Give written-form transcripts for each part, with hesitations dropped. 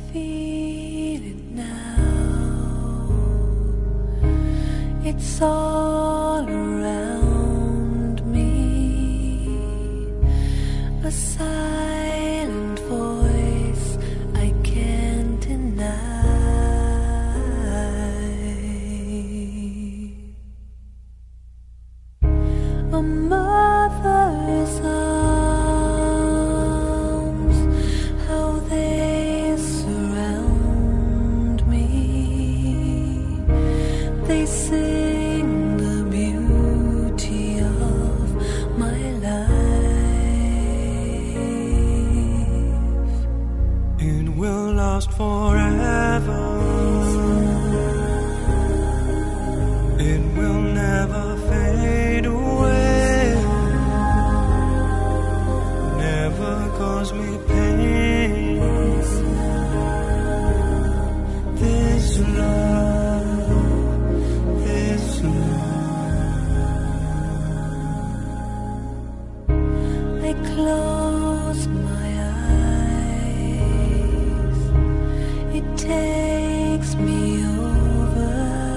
feel it now. It's all around me, a silent voice I can't deny. A mother's arms, how they surround me. They sing the beauty of my life. It will last forever. It will never fade away. Never cause me pain. This love, this love. I close my eyes. It takes me over.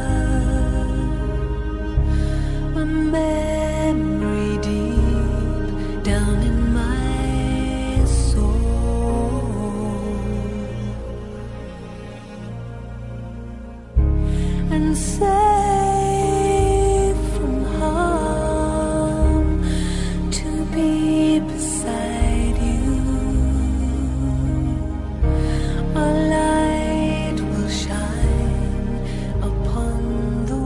A memory deep down in my soul, and safe from harm to be beside you. A light will shine upon the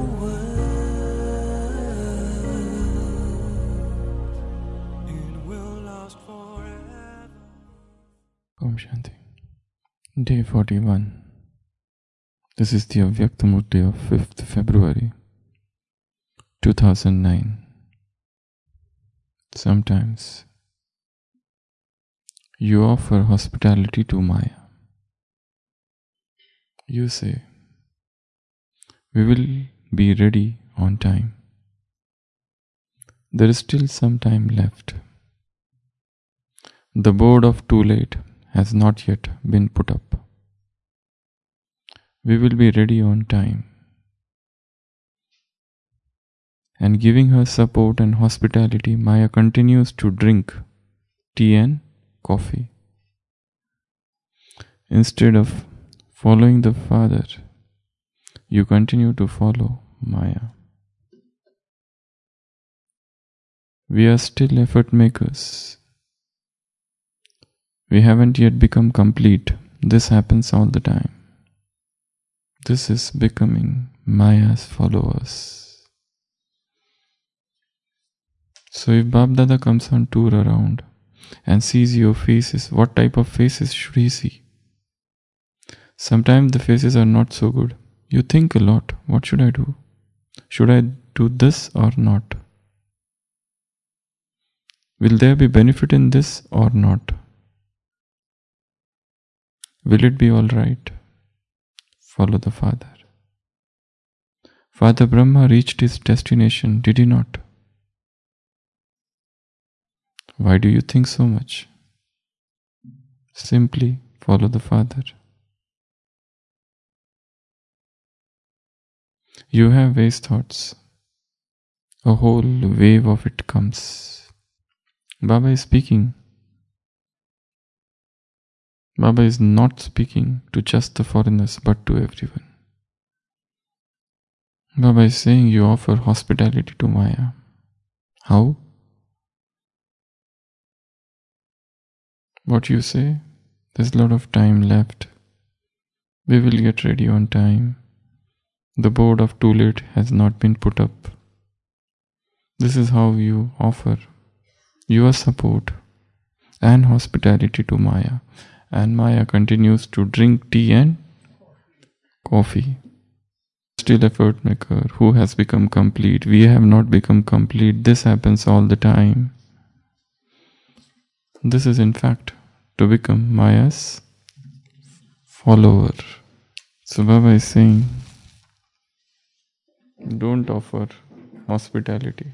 world. It will last forever. Om Shanti. Day 41. This is the Avyaktamurti of 5th February 2009. Sometimes you offer hospitality to Maya. You say, we will be ready on time. There is still some time left. The board of too late has not yet been put up. We will be ready on time. And giving her support and hospitality, Maya continues to drink tea and coffee. Instead of following the Father, you continue to follow Maya. We are still effort makers. We haven't yet become complete. This happens all the time. This is becoming Maya's followers. So if Bab Dada comes on tour around and sees your faces, what type of faces should he see? Sometimes the faces are not so good. You think a lot. What should I do? Should I do this or not? Will there be benefit in this or not? Will it be all right? Follow the Father. Father Brahma reached his destination, did he not? Why do you think so much? Simply follow the Father. You have waste thoughts. A whole wave of it comes. Baba is speaking. Baba is not speaking to just the foreigners but to everyone. Baba is saying you offer hospitality to Maya. How? What you say? There's a lot of time left. We will get ready on time. The board of too late has not been put up. This is how you offer your support and hospitality to Maya. And Maya continues to drink tea and coffee. Still effort maker who has become complete. We have not become complete. This happens all the time. This is in fact to become Maya's follower. So Baba is saying, don't offer hospitality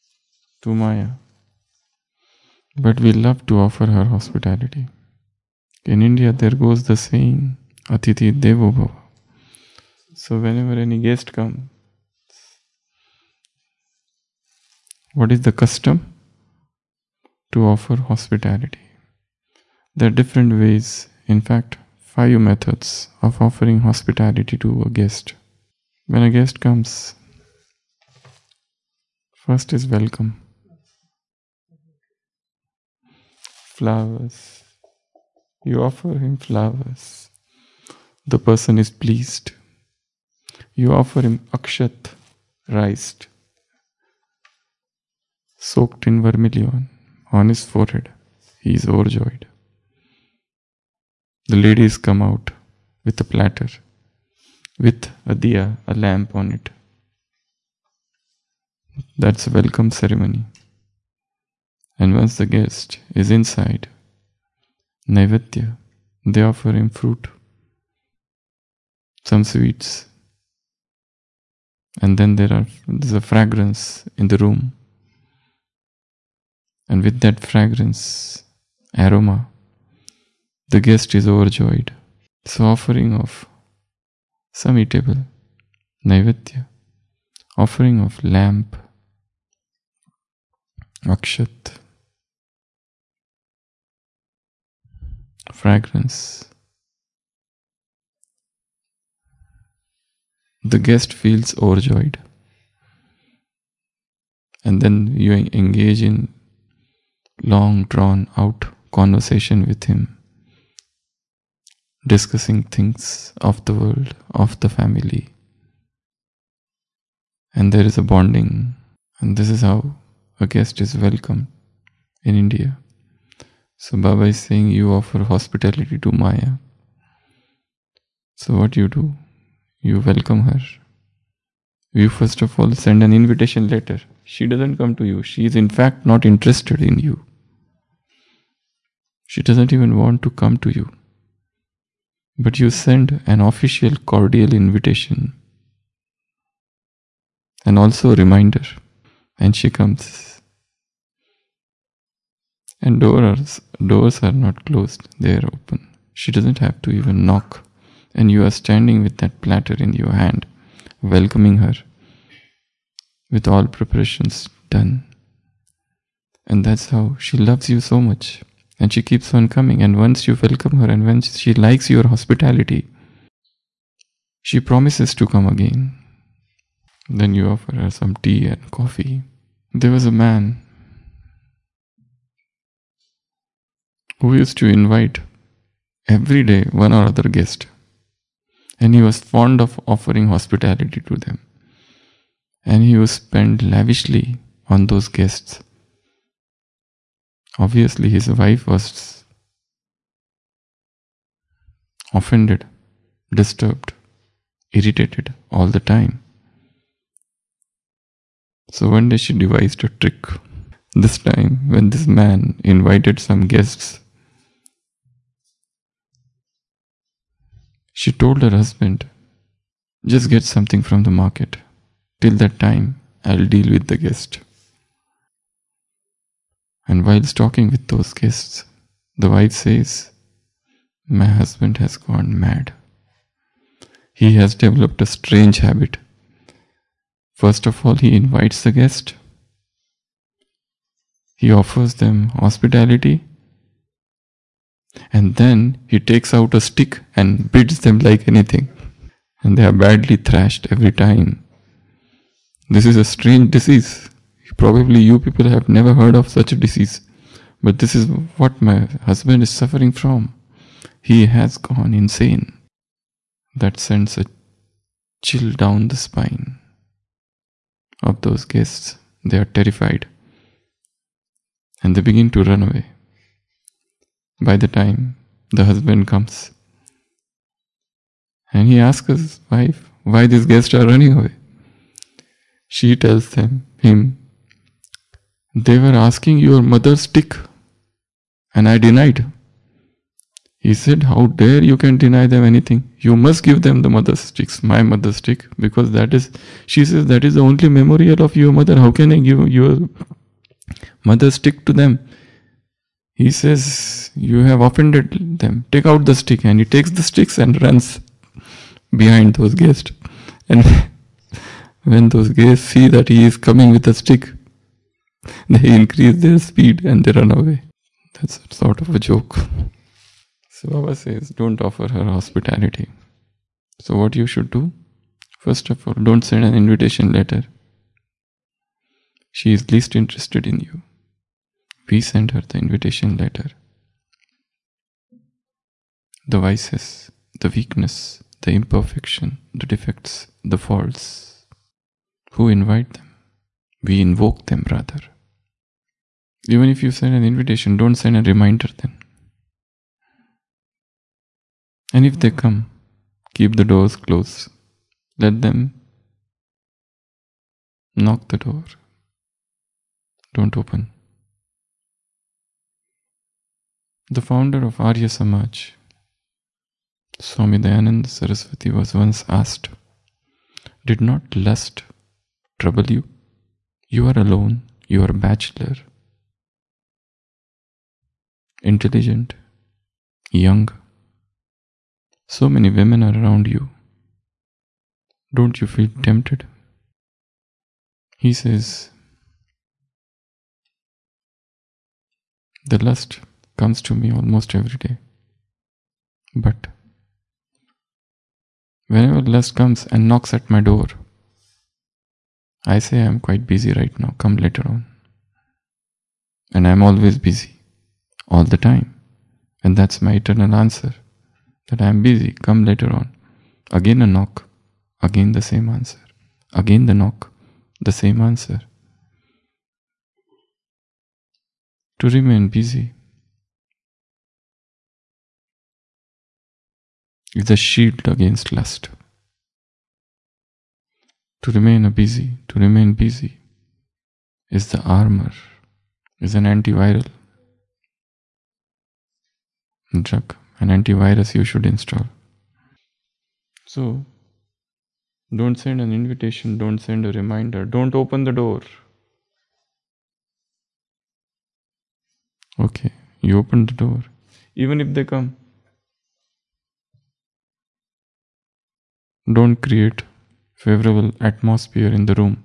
to Maya, but we love to offer her hospitality. In India, there goes the saying, Atithi Devo Bhava. So whenever any guest comes, what is the custom? To offer hospitality. There are different ways, in fact, 5 methods of offering hospitality to a guest. When a guest comes, first is welcome. Flowers. You offer him flowers. The person is pleased. You offer him akshat, rice, soaked in vermilion on his forehead. He is overjoyed. The ladies come out with a platter, with a diya, a lamp on it. That's a welcome ceremony. And once the guest is inside, Naivedya, they offer him fruit, some sweets, and then there's a fragrance in the room. And with that fragrance, aroma, the guest is overjoyed. So offering of some eatable, Naivedya, offering of lamp, akshat, fragrance. The guest feels overjoyed. And then you engage in long drawn out conversation with him, discussing things of the world, of the family. And there is a bonding. And this is how a guest is welcomed in India. So Baba is saying you offer hospitality to Maya. So what you do? You welcome her. You first of all send an invitation letter. She doesn't come to you. She is in fact not interested in you. She doesn't even want to come to you. But you send an official cordial invitation and also a reminder. And she comes. And doors are not closed, they are open. She doesn't have to even knock. And you are standing with that platter in your hand, welcoming her with all preparations done. And that's how she loves you so much. And she keeps on coming. And once you welcome her and when she likes your hospitality, she promises to come again. Then you offer her some tea and coffee. There was a man who used to invite every day one or other guest. And he was fond of offering hospitality to them. And he would spend lavishly on those guests. Obviously, his wife was offended, disturbed, irritated all the time. So one day she devised a trick. This time, when this man invited some guests, she told her husband, just get something from the market. Till that time, I'll deal with the guest. And whilst talking with those guests, the wife says, my husband has gone mad. He has developed a strange habit. First of all, he invites the guest. He offers them hospitality. And then he takes out a stick and beats them like anything. And they are badly thrashed every time. This is a strange disease. Probably you people have never heard of such a disease. But this is what my husband is suffering from. He has gone insane. That sends a chill down the spine of those guests. They are terrified. And they begin to run away. By the time the husband comes, and he asks his wife why these guests are running away. She tells him, they were asking your mother's stick, and I denied. He said, how dare you can deny them anything? You must give them the mother's sticks, my mother's stick, because she says, that is the only memorial of your mother. How can I give your mother's stick to them? He says, you have offended them. Take out the stick. And he takes the sticks and runs behind those guests. And when those guests see that he is coming with a stick, they increase their speed and they run away. That's sort of a joke. So Baba says, don't offer her hospitality. So what you should do? First of all, don't send an invitation letter. She is least interested in you. We send her the invitation letter. The vices, the weakness, the imperfection, the defects, the faults. Who invite them? We invoke them rather. Even if you send an invitation, don't send a reminder then. And if they come, keep the doors closed. Let them knock the door. Don't open. The founder of Arya Samaj, Swami Dayananda Saraswati, was once asked, did not lust trouble you? You are alone, you are a bachelor, intelligent, young. So many women are around you. Don't you feel tempted? He says, the lust comes to me almost every day. But whenever lust comes and knocks at my door, I say I am quite busy right now, come later on. And I am always busy, all the time. And that's my eternal answer, that I am busy, come later on. Again a knock, again the same answer. Again the knock, the same answer. To remain busy is a shield against lust. To remain busy is the armor, is an antiviral drug, an antivirus you should install. So, don't send an invitation, don't send a reminder, don't open the door. Okay, you open the door. Even if they come, don't create favorable atmosphere in the room.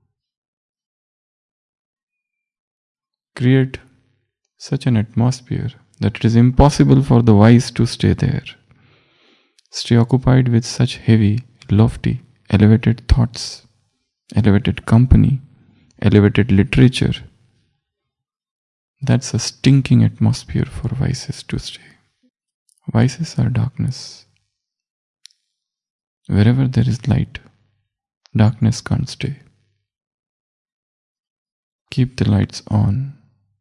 Create such an atmosphere that it is impossible for the wise to stay there. Stay occupied with such heavy, lofty, elevated thoughts, elevated company, elevated literature. That's a stinking atmosphere for vices to stay. Vices are darkness. Wherever there is light, darkness can't stay. Keep the lights on.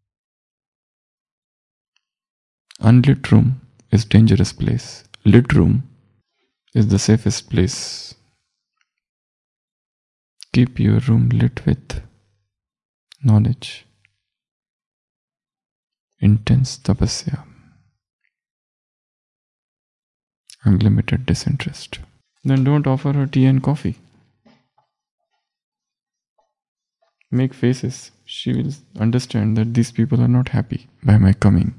Unlit room is dangerous place. Lit room is the safest place. Keep your room lit with knowledge, intense tapasya, unlimited disinterest. Then don't offer her tea and coffee. Make faces. She will understand that these people are not happy by my coming.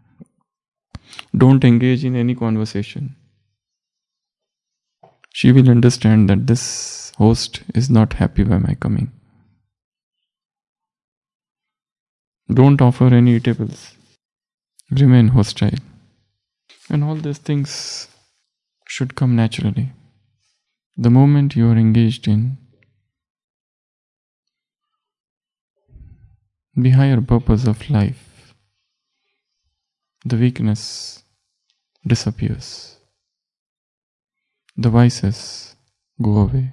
Don't engage in any conversation. She will understand that this host is not happy by my coming. Don't offer any eatables. Remain hostile. And all these things should come naturally. The moment you are engaged in the higher purpose of life, the weakness disappears. The vices go away.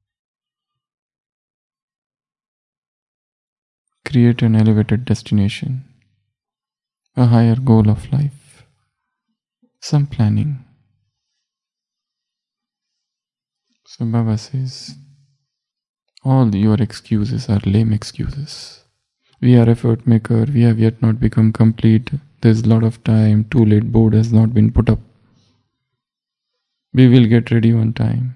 Create an elevated destination, a higher goal of life, some planning. So Baba says, all your excuses are lame excuses. We are effort maker, we have yet not become complete, there's a lot of time, too late, board has not been put up. We will get ready on time.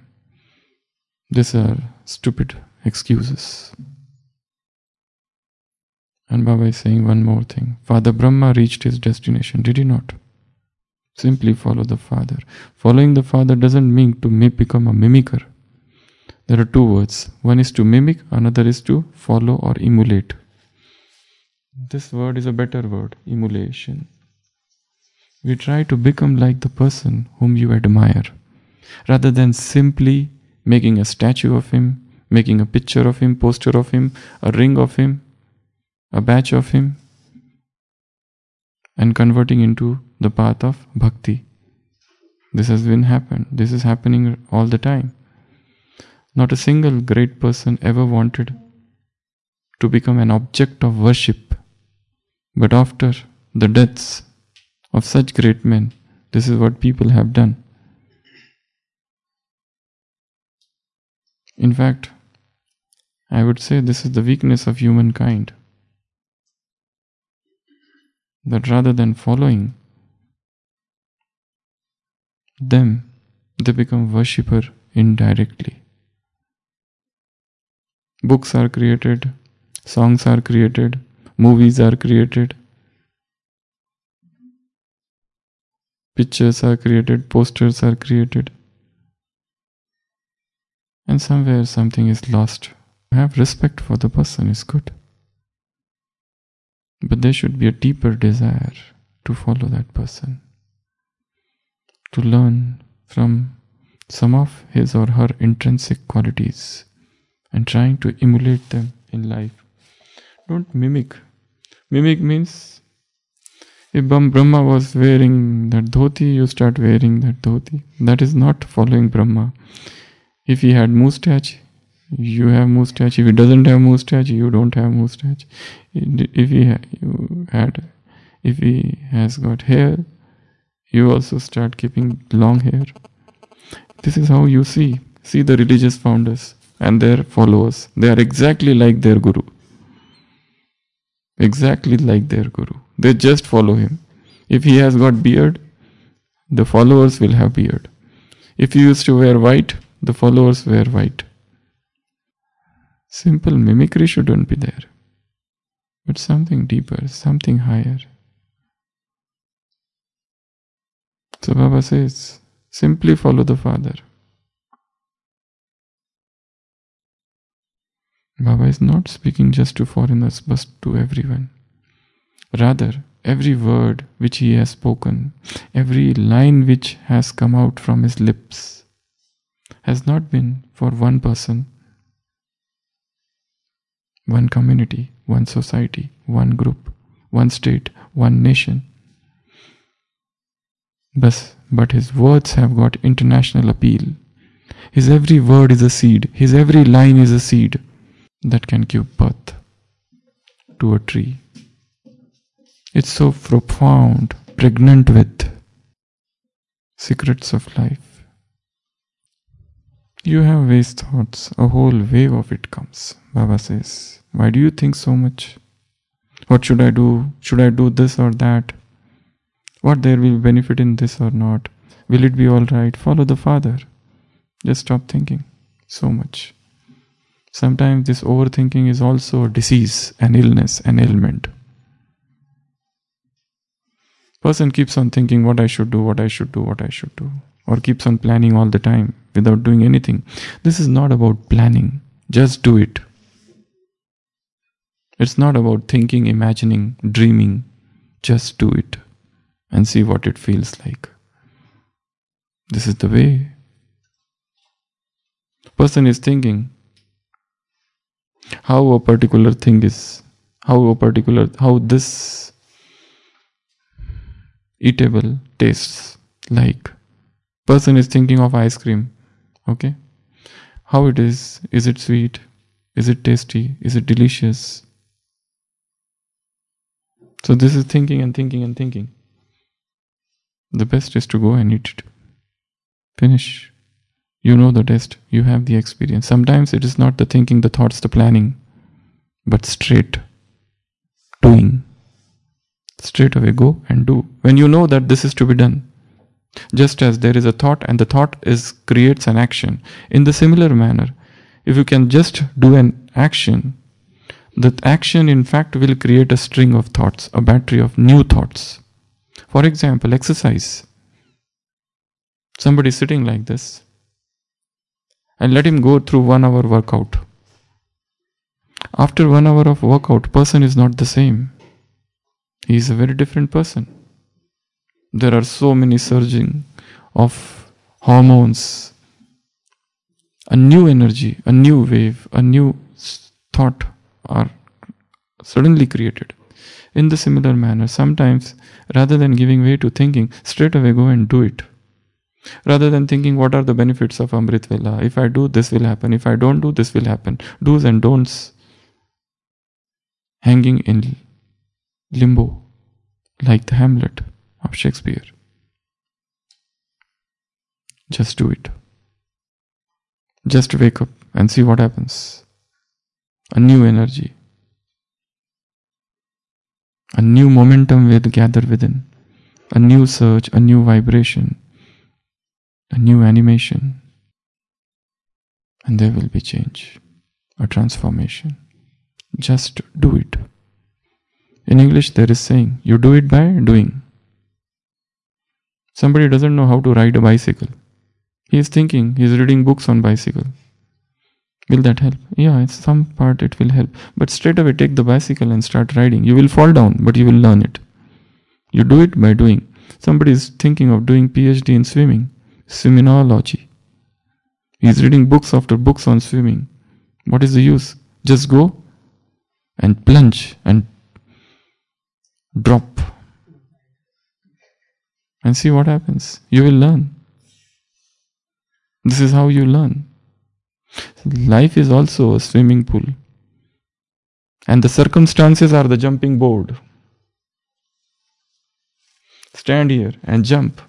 These are stupid excuses. And Baba is saying one more thing. Father Brahma reached his destination, did he not? Simply follow the Father. Following the Father doesn't mean to become a mimicker. There are two words. One is to mimic, another is to follow or emulate. This word is a better word, emulation. We try to become like the person whom you admire, rather than simply making a statue of him, making a picture of him, poster of him, a ring of him, a badge of him, and converting into the path of bhakti. This has been happened. This is happening all the time. Not a single great person ever wanted to become an object of worship. But after the deaths of such great men, this is what people have done. In fact, I would say this is the weakness of humankind. That rather than following them, they become worshipper indirectly. Books are created, songs are created, movies are created, pictures are created, posters are created, and somewhere something is lost. Have respect for the person is good, but there should be a deeper desire to follow that person, to learn from some of his or her intrinsic qualities and trying to emulate them in life. Don't mimic. Mimic means if Brahma was wearing that dhoti, you start wearing that dhoti. That is not following Brahma. If he had moustache, you have moustache. If he doesn't have moustache, you don't have moustache. If he has got hair, you also start keeping long hair. This is how you see the religious founders and their followers. They are exactly like their guru. Exactly like their guru. They just follow him. If he has got beard, the followers will have beard. If he used to wear white, the followers wear white. Simple mimicry shouldn't be there, but something deeper, something higher. So Baba says, simply follow the Father. Baba is not speaking just to foreigners but to everyone. Rather, every word which he has spoken, every line which has come out from his lips has not been for one person, one community, one society, one group, one state, one nation. But his words have got international appeal. His every word is a seed. His every line is a seed that can give birth to a tree. It's so profound, pregnant with secrets of life. You have waste thoughts, a whole wave of it comes. Baba says, why do you think so much? What should I do? Should I do this or that? What there will be benefit in this or not? Will it be alright? Follow the Father. Just stop thinking so much. Sometimes this overthinking is also a disease, an illness, an ailment. Person keeps on thinking what I should do, or keeps on planning all the time without doing anything. This is not about planning. Just do it. It's not about thinking, imagining, dreaming. Just do it and see what it feels like. This is the way. Person is thinking how a particular thing is, how this eatable tastes like. Person is thinking of ice cream. Okay? How it is it sweet? Is it tasty? Is it delicious? So this is thinking and thinking and thinking. The best is to go and eat it. Finish. You know the taste. You have the experience. Sometimes it is not the thinking, the thoughts, the planning, but straight doing. Straight away go and do. When you know that this is to be done. Just as there is a thought and the thought creates an action. In the similar manner, if you can just do an action, The action, in fact, will create a string of thoughts, a battery of new thoughts. For example, exercise. Somebody sitting like this, and let him go through 1 hour workout. After 1 hour of workout, person is not the same. He is a very different person. There are so many surging of hormones, a new energy, a new wave, a new thought are suddenly created. In the similar manner, sometimes rather than giving way to thinking, straight away go and do it. Rather than thinking what are the benefits of Amrit Vela, if I do this will happen, if I don't do this will happen, do's and don'ts, hanging in limbo like the Hamlet of Shakespeare. Just do it. Just wake up and see what happens. A new energy, a new momentum will gather within, a new surge, a new vibration, a new animation, and there will be change, a transformation. Just do it. In English there is saying, you do it by doing. Somebody doesn't know how to ride a bicycle. He is thinking, he is reading books on bicycle. Will that help? Yeah, in some part it will help. But straight away take the bicycle and start riding. You will fall down, but you will learn it. You do it by doing. Somebody is thinking of doing PhD in swimming, swimminology. He is reading books after books on swimming. What is the use? Just go and plunge and drop and see what happens. You will learn. This is how you learn. Life is also a swimming pool, and the circumstances are the jumping board. Stand here and jump.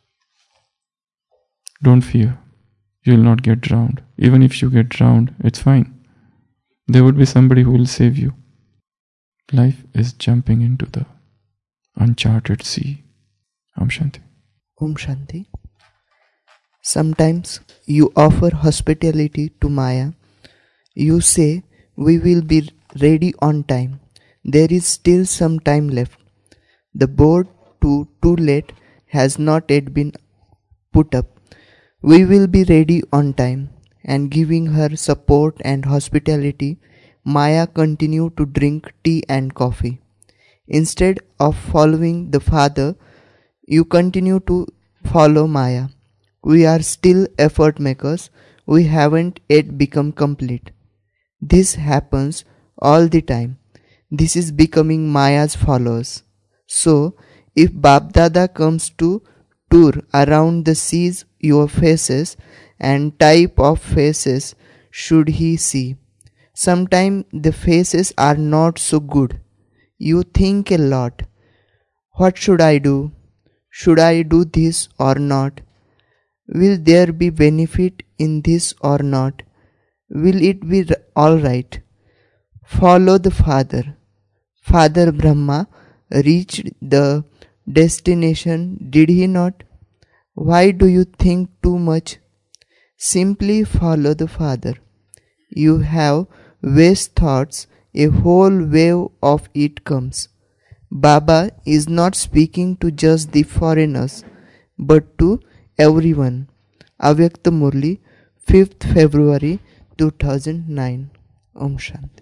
Don't fear. You will not get drowned. Even if you get drowned, it's fine. There would be somebody who will save you. Life is jumping into the uncharted sea. Om Shanti. Om Shanti. Sometimes you offer hospitality to Maya. You say, we will be ready on time. There is still some time left. The board to too late has not yet been put up. We will be ready on time. And giving her support and hospitality, Maya continued to drink tea and coffee. Instead of following the father, you continue to follow Maya. We are still effort makers. We haven't yet become complete. This happens all the time. This is becoming Maya's followers. So, if Babdada comes to tour around the seas your faces and type of faces should he see. Sometimes the faces are not so good. You think a lot. What should I do? Should I do this or not? Will there be benefit in this or not? Will it be alright? Follow the Father. Father Brahma reached the destination, did he not? Why do you think too much? Simply follow the Father. You have waste thoughts, a whole wave of it comes. Baba is not speaking to just the foreigners, but to everyone. Avyakta Murli, 5th February 2009. Om Shanti.